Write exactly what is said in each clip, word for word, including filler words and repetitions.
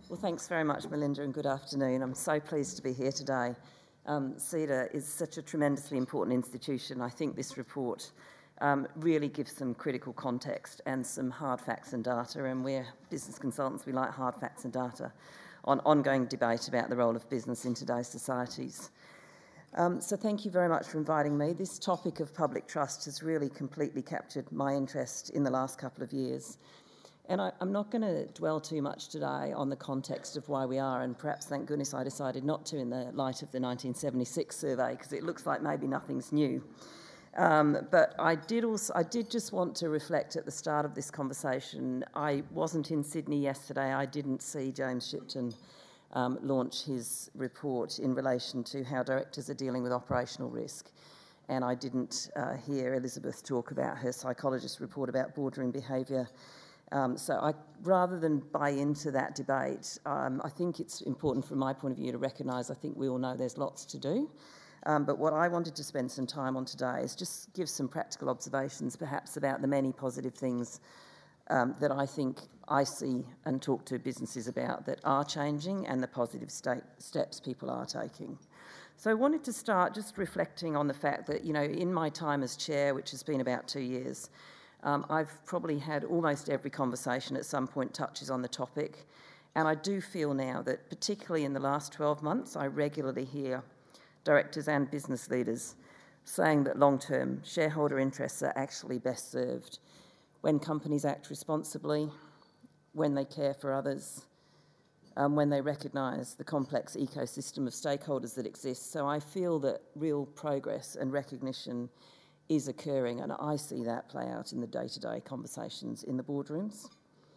Well, thanks very much, Melinda, and good afternoon. I'm so pleased to be here today. Um, CEDA is such a tremendously important institution. I think this report um, really gives some critical context and some hard facts and data, and we're business consultants, we like hard facts and data on ongoing debate about the role of business in today's societies. Um, so thank you very much for inviting me. This topic of public trust has really completely captured my interest in the last couple of years. And I, I'm not going to dwell too much today on the context of why we are, and perhaps thank goodness I decided not to in the light of the nineteen seventy-six survey, because it looks like maybe nothing's new. Um, but I did also, I did just want to reflect at the start of this conversation. I wasn't in Sydney yesterday. I didn't see James Shipton um, launch his report in relation to how directors are dealing with operational risk. And I didn't uh, hear Elizabeth talk about her psychologist's report about boardroom behaviour. Um, so I, rather than buy into that debate, um, I think it's important from my point of view to recognise, I think we all know there's lots to do. Um, but what I wanted to spend some time on today is just give some practical observations perhaps about the many positive things um, that I think I see and talk to businesses about that are changing, and the positive state steps people are taking. So I wanted to start just reflecting on the fact that, you know, in my time as chair, which has been about two years, Um, I've probably had almost every conversation at some point touches on the topic, and I do feel now that particularly in the last twelve months I regularly hear directors and business leaders saying that long-term shareholder interests are actually best served when companies act responsibly, when they care for others, um, when they recognise the complex ecosystem of stakeholders that exists. So I feel that real progress and recognition is occurring, and I see that play out in the day-to-day conversations in the boardrooms.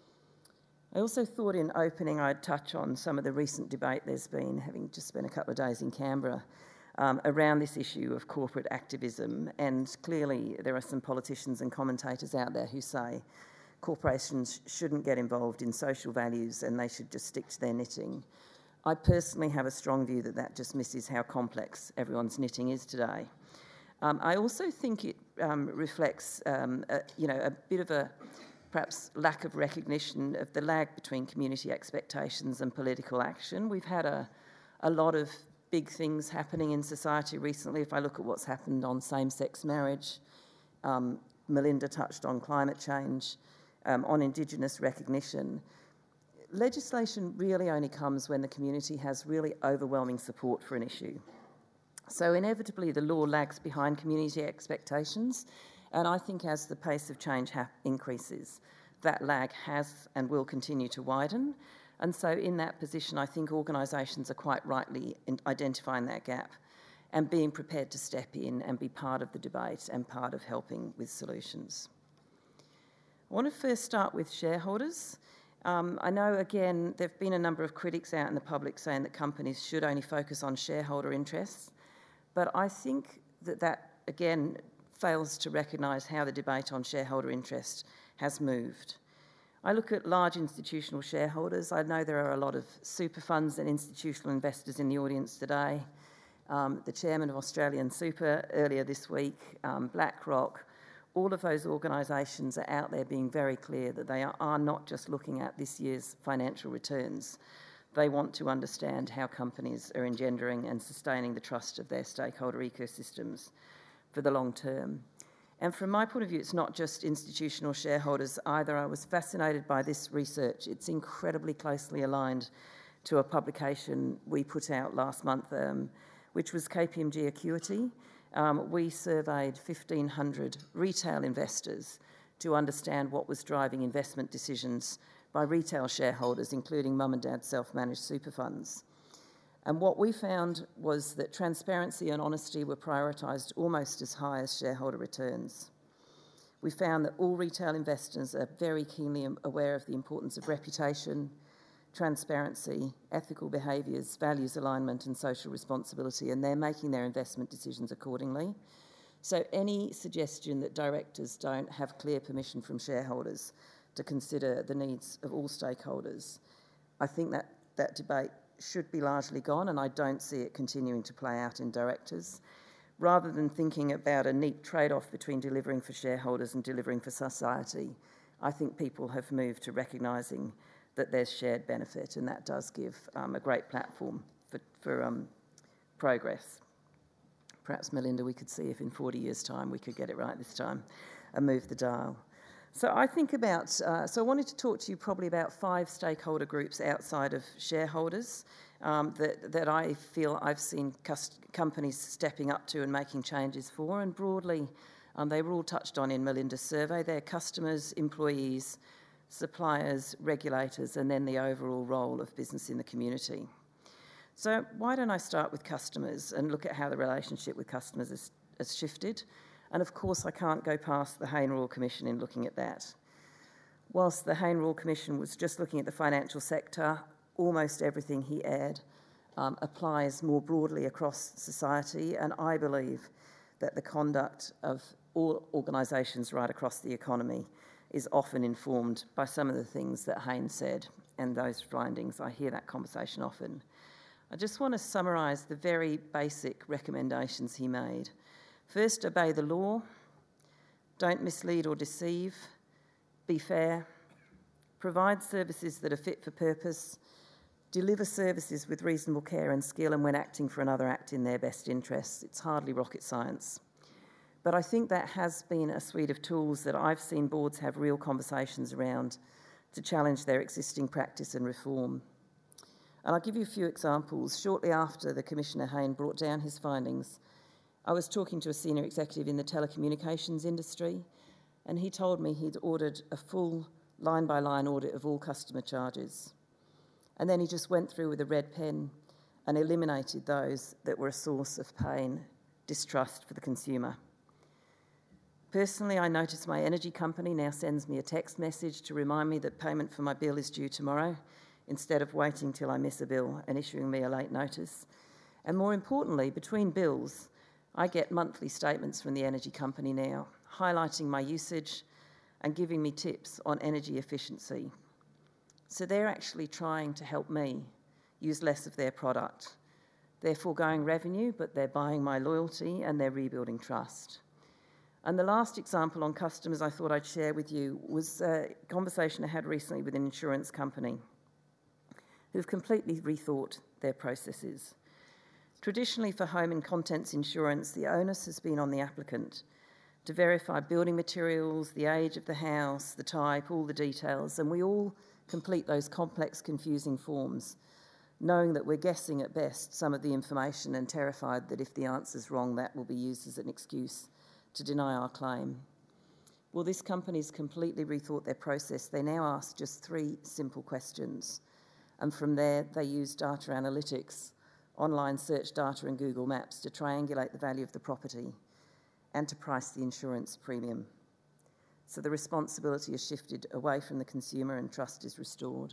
I also thought in opening I'd touch on some of the recent debate there's been, having just spent a couple of days in Canberra, um, around this issue of corporate activism, and clearly there are some politicians and commentators out there who say corporations shouldn't get involved in social values and they should just stick to their knitting. I personally have a strong view that that just misses how complex everyone's knitting is today. Um, I also think it um, reflects, um, a, you know, a bit of a perhaps lack of recognition of the lag between community expectations and political action. We've had a, a lot of big things happening in society recently. If I look at what's happened on same-sex marriage, um, Melinda touched on climate change, um, on Indigenous recognition. Legislation really only comes when the community has really overwhelming support for an issue. So inevitably the law lags behind community expectations, and I think as the pace of change increases, that lag has and will continue to widen. And so in that position, I think organisations are quite rightly identifying that gap and being prepared to step in and be part of the debate and part of helping with solutions. I want to first start with shareholders. Um, I know, again, there have been a number of critics out in the public saying that companies should only focus on shareholder interests. But I think that that, again, fails to recognise how the debate on shareholder interest has moved. I look at large institutional shareholders. I know there are a lot of super funds and institutional investors in the audience today. Um, the chairman of Australian Super earlier this week, um, BlackRock, all of those organisations are out there being very clear that they are, are not just looking at this year's financial returns. They want to understand how companies are engendering and sustaining the trust of their stakeholder ecosystems for the long term. And from my point of view, it's not just institutional shareholders either. I was fascinated by this research. It's incredibly closely aligned to a publication we put out last month, um, which was K P M G Acuity. Um, we surveyed fifteen hundred retail investors to understand what was driving investment decisions by retail shareholders, including mum and dad self-managed super funds. And what we found was that transparency and honesty were prioritised almost as high as shareholder returns. We found that all retail investors are very keenly aware of the importance of reputation, transparency, ethical behaviours, values alignment and social responsibility, and they're making their investment decisions accordingly. So any suggestion that directors don't have clear permission from shareholders to consider the needs of all stakeholders, I think that that debate should be largely gone, and I don't see it continuing to play out in directors. Rather than thinking about a neat trade-off between delivering for shareholders and delivering for society, I think people have moved to recognising that there's shared benefit, and that does give um, a great platform for, for um, progress. Perhaps, Melinda, we could see if in forty years' time we could get it right this time and move the dial. So I think about, uh, so I wanted to talk to you probably about five stakeholder groups outside of shareholders um, that, that I feel I've seen companies stepping up to and making changes for, and broadly um, they were all touched on in Melinda's survey. They're customers, employees, suppliers, regulators, and then the overall role of business in the community. So why don't I start with customers and look at how the relationship with customers has, has shifted? And of course, I can't go past the Hayne Royal Commission in looking at that. Whilst the Hayne Royal Commission was just looking at the financial sector, almost everything he aired um, applies more broadly across society, and I believe that the conduct of all organisations right across the economy is often informed by some of the things that Hayne said and those findings. I hear that conversation often. I just want to summarise the very basic recommendations he made. First, obey the law, don't mislead or deceive, be fair, provide services that are fit for purpose, deliver services with reasonable care and skill, and when acting for another, act in their best interests. It's hardly rocket science. But I think that has been a suite of tools that I've seen boards have real conversations around to challenge their existing practice and reform. And I'll give you a few examples. Shortly after the Commissioner Hayne brought down his findings, I was talking to a senior executive in the telecommunications industry, and he told me he'd ordered a full line-by-line audit of all customer charges. And then he just went through with a red pen and eliminated those that were a source of pain, distrust for the consumer. Personally, I notice my energy company now sends me a text message to remind me that payment for my bill is due tomorrow, instead of waiting till I miss a bill and issuing me a late notice. And more importantly, between bills, I get monthly statements from the energy company now, highlighting my usage and giving me tips on energy efficiency. So they're actually trying to help me use less of their product. They're foregoing revenue, but they're buying my loyalty and they're rebuilding trust. And the last example on customers I thought I'd share with you was a conversation I had recently with an insurance company who've completely rethought their processes. Traditionally, for home and contents insurance, the onus has been on the applicant to verify building materials, the age of the house, the type, all the details, and we all complete those complex, confusing forms, knowing that we're guessing at best some of the information and terrified that if the answer's wrong, that will be used as an excuse to deny our claim. Well, this company's completely rethought their process. They now ask just three simple questions, and from there, they use data analytics, online search data and Google Maps to triangulate the value of the property and to price the insurance premium. So the responsibility is shifted away from the consumer and trust is restored.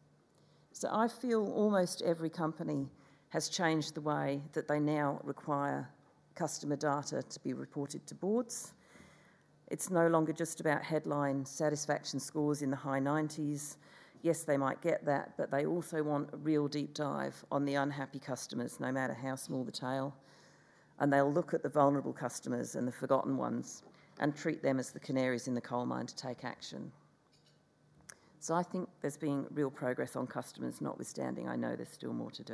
So I feel almost every company has changed the way that they now require customer data to be reported to boards. It's no longer just about headline satisfaction scores in the high nineties. Yes, they might get that, but they also want a real deep dive on the unhappy customers, no matter how small the tail. And they'll look at the vulnerable customers and the forgotten ones and treat them as the canaries in the coal mine to take action. So I think there's been real progress on customers, notwithstanding I know there's still more to do.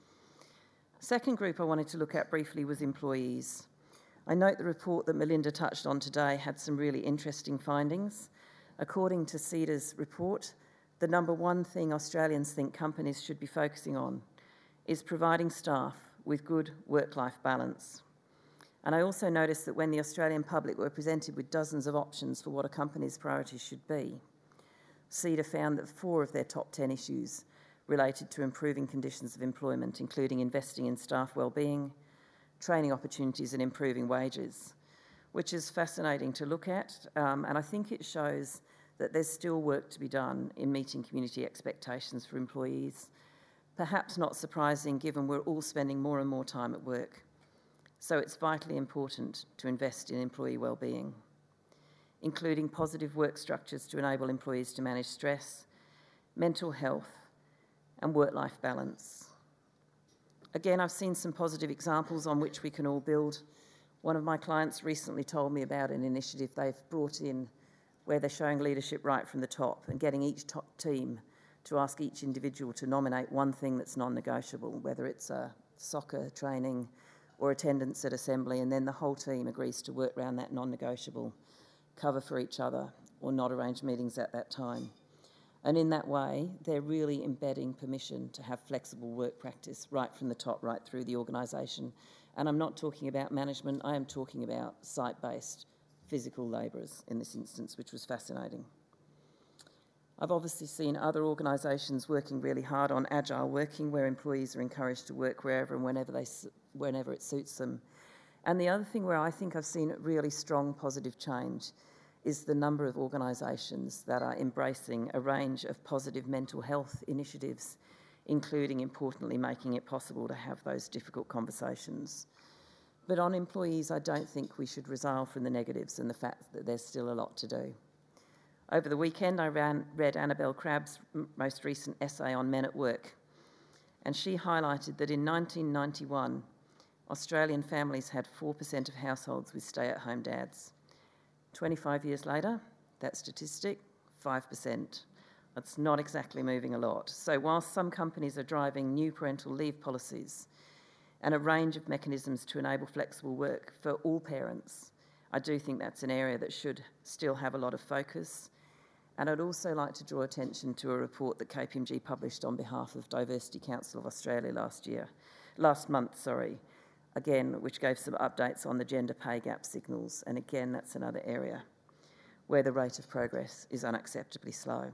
Second group I wanted to look at briefly was employees. I note the report that Melinda touched on today had some really interesting findings. According to CEDA's report, the number one thing Australians think companies should be focusing on is providing staff with good work-life balance. And I also noticed that when the Australian public were presented with dozens of options for what a company's priorities should be, CEDA found that four of their top ten issues related to improving conditions of employment, including investing in staff wellbeing, training opportunities and improving wages, which is fascinating to look at, um, and I think it shows that there's still work to be done in meeting community expectations for employees. Perhaps not surprising given we're all spending more and more time at work. So it's vitally important to invest in employee wellbeing, including positive work structures to enable employees to manage stress, mental health, and work-life balance. Again, I've seen some positive examples on which we can all build. One of my clients recently told me about an initiative they've brought in where they're showing leadership right from the top and getting each top team to ask each individual to nominate one thing that's non-negotiable, whether it's uh, soccer training or attendance at assembly, and then the whole team agrees to work around that non-negotiable, cover for each other, or not arrange meetings at that time. And in that way, they're really embedding permission to have flexible work practice right from the top, right through the organisation. And I'm not talking about management, I am talking about site-based physical labourers in this instance, which was fascinating. I've obviously seen other organisations working really hard on agile working, where employees are encouraged to work wherever and whenever, they, whenever it suits them. And the other thing where I think I've seen really strong positive change is the number of organisations that are embracing a range of positive mental health initiatives, including, importantly, making it possible to have those difficult conversations. But on employees, I don't think we should resile from the negatives and the fact that there's still a lot to do. Over the weekend, I ran, read Annabelle Crabb's most recent essay on men at work, and she highlighted that in nineteen ninety-one, Australian families had four percent of households with stay-at-home dads. twenty-five years later, that statistic, five percent. It's not exactly moving a lot. So whilst some companies are driving new parental leave policies and a range of mechanisms to enable flexible work for all parents, I do think that's an area that should still have a lot of focus. And I'd also like to draw attention to a report that K P M G published on behalf of Diversity Council of Australia last year, last month, sorry, again, which gave some updates on the gender pay gap signals. And again, that's another area where the rate of progress is unacceptably slow.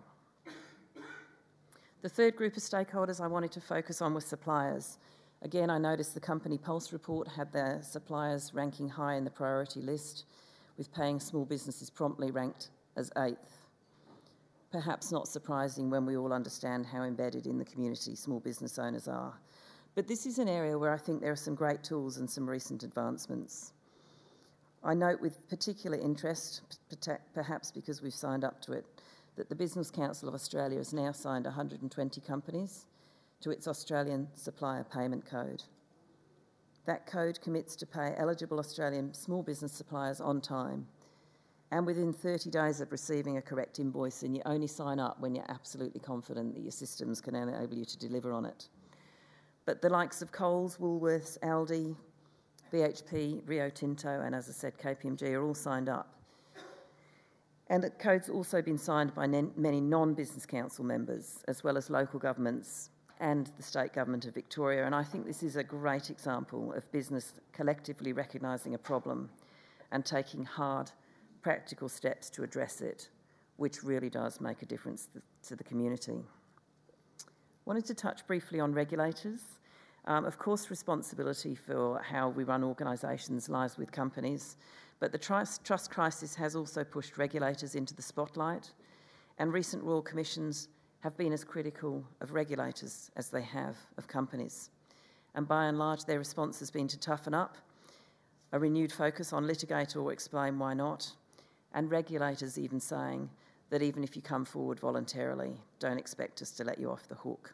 The third group of stakeholders I wanted to focus on was suppliers. Again, I noticed the Company Pulse report had their suppliers ranking high in the priority list, with paying small businesses promptly ranked as eighth. Perhaps not surprising when we all understand how embedded in the community small business owners are. But this is an area where I think there are some great tools and some recent advancements. I note with particular interest, perhaps because we've signed up to it, that the Business Council of Australia has now signed one hundred twenty companies to its Australian Supplier Payment Code. That code commits to pay eligible Australian small business suppliers on time and within thirty days of receiving a correct invoice, and you only sign up when you're absolutely confident that your systems can enable you to deliver on it. But the likes of Coles, Woolworths, Aldi, B H P, Rio Tinto, and as I said, K P M G are all signed up. And the code's also been signed by many non-business council members, as well as local governments and the state government of Victoria. And I think this is a great example of business collectively recognising a problem and taking hard, practical steps to address it, which really does make a difference to the community. I wanted to touch briefly on regulators. Um, of course, responsibility for how we run organisations lies with companies, but the trust, trust crisis has also pushed regulators into the spotlight, and recent Royal Commissions have been as critical of regulators as they have of companies. And by and large, their response has been to toughen up, a renewed focus on litigate or explain why not, and regulators even saying that even if you come forward voluntarily, don't expect us to let you off the hook.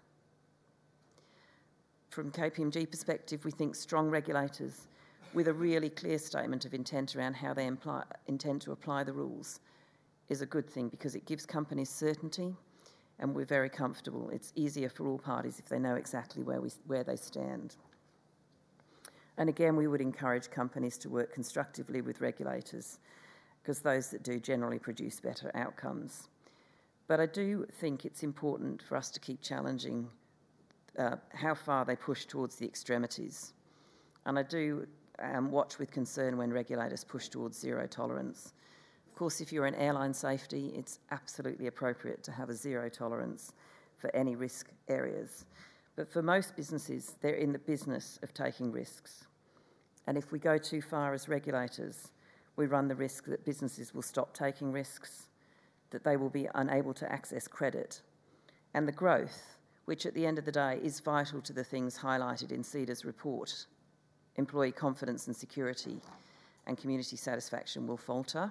From K P M G perspective, we think strong regulators with a really clear statement of intent around how they imply, intend to apply the rules is a good thing, because it gives companies certainty, and we're very comfortable. It's easier for all parties if they know exactly where, we, where they stand. And again, we would encourage companies to work constructively with regulators, because those that do generally produce better outcomes. But I do think it's important for us to keep challenging uh, how far they push towards the extremities. And I do um, watch with concern when regulators push towards zero tolerance. Of course, if you're in airline safety, it's absolutely appropriate to have a zero tolerance for any risk areas. But for most businesses, they're in the business of taking risks. And if we go too far as regulators, we run the risk that businesses will stop taking risks, that they will be unable to access credit, and the growth, which at the end of the day is vital to the things highlighted in CEDA's report, employee confidence and security and community satisfaction, will falter.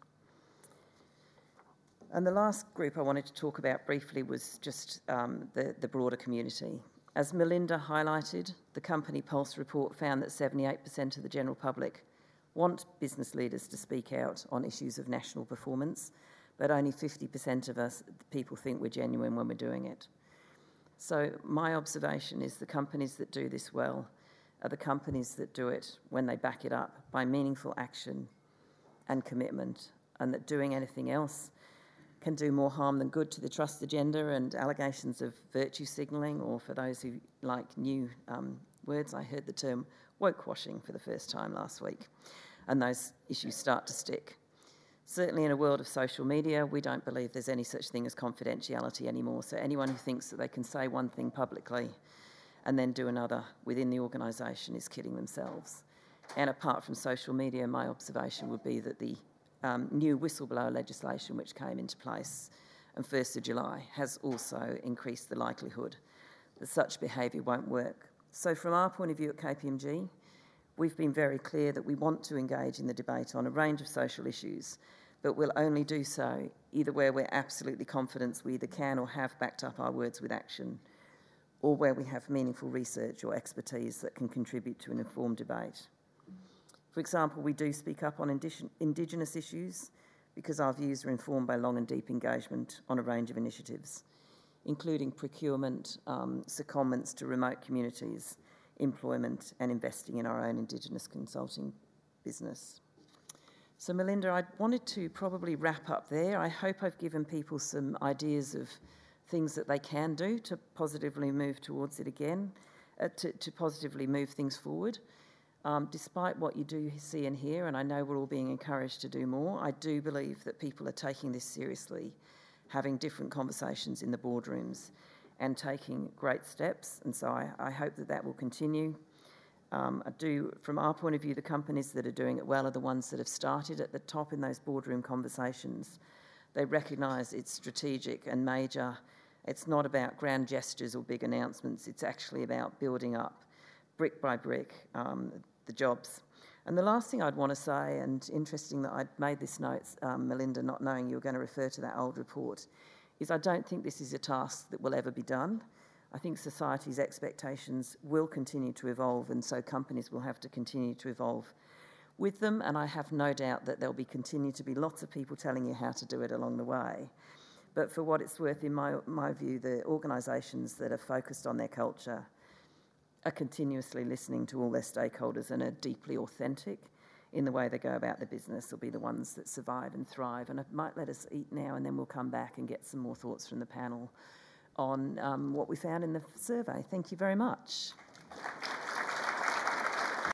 And the last group I wanted to talk about briefly was just um, the, the broader community. As Melinda highlighted, the Company Pulse report found that seventy-eight percent of the general public want business leaders to speak out on issues of national performance, but only fifty percent of us people think we're genuine when we're doing it. So my observation is the companies that do this well are the companies that do it when they back it up by meaningful action and commitment, and that doing anything else can do more harm than good to the trust agenda and allegations of virtue signalling, or for those who like new um, words, I heard the term woke washing for the first time last week, and those issues start to stick. Certainly in a world of social media, we don't believe there's any such thing as confidentiality anymore, so anyone who thinks that they can say one thing publicly and then do another within the organisation is kidding themselves. And apart from social media, my observation would be that the um, new whistleblower legislation which came into place on first of July has also increased the likelihood that such behaviour won't work. So from our point of view at K P M G, we've been very clear that we want to engage in the debate on a range of social issues, but we'll only do so either where we're absolutely confident we either can or have backed up our words with action, or where we have meaningful research or expertise that can contribute to an informed debate. For example, we do speak up on Indigenous issues because our views are informed by long and deep engagement on a range of initiatives, including procurement, um, secondments to remote communities, employment, and investing in our own Indigenous consulting business. So Melinda, I wanted to probably wrap up there. I hope I've given people some ideas of things that they can do to positively move towards it again, uh, to, to positively move things forward. Um, despite what you do see and hear, and I know we're all being encouraged to do more, I do believe that people are taking this seriously, having different conversations in the boardrooms and taking great steps, and so I, I hope that that will continue. Um, I do, from our point of view, the companies that are doing it well are the ones that have started at the top in those boardroom conversations. They recognise it's strategic and major. It's not about grand gestures or big announcements. It's actually about building up, brick by brick, um, the jobs. And the last thing I'd want to say, and interesting that I'd made this note, um, Melinda, not knowing you were going to refer to that old report, is I don't think this is a task that will ever be done. I think society's expectations will continue to evolve, and so companies will have to continue to evolve with them, and I have no doubt that there'll be continue to be lots of people telling you how to do it along the way. But for what it's worth, in my, my view, the organisations that are focused on their culture are continuously listening to all their stakeholders and are deeply authentic in the way they go about their business will be the ones that survive and thrive. And I might let us eat now, and then we'll come back and get some more thoughts from the panel on um, what we found in the survey. Thank you very much.